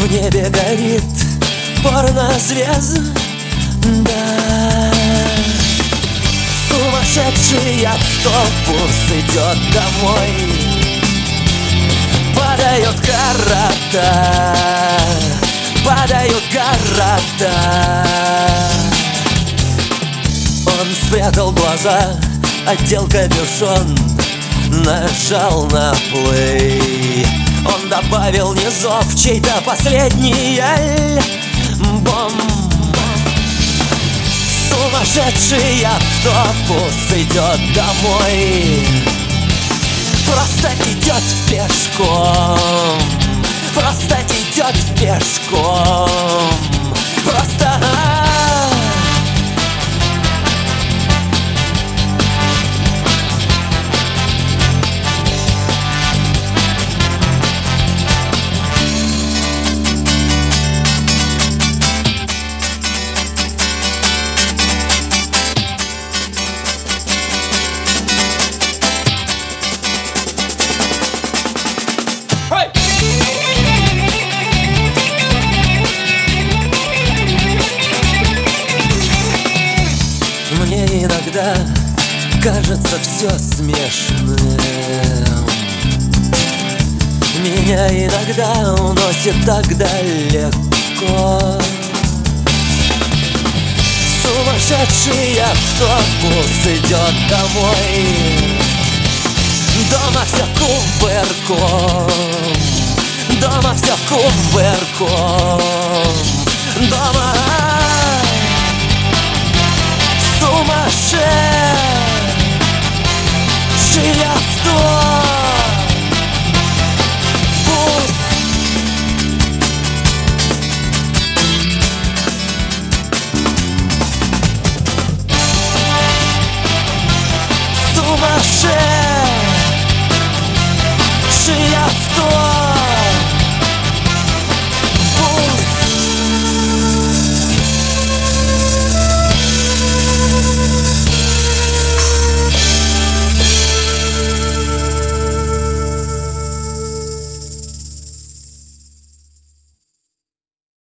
В небе горит порнозвезда. Сумасшедший автобус идет домой. Падают города, падают города. Он спрятал глаза, одел капюшон, нажал на плей. Он добавил не зов, чей-то последний альбом. Сумасшедший автобус идет домой. Просто идет пешком. Просто идет пешком. Просто... Мне иногда кажется все смешным. Меня иногда уносит так далеко. Сумасшедший автобус идет домой. Дома все кувырком. Дома все кувырком. Дома сумасшедший автобус.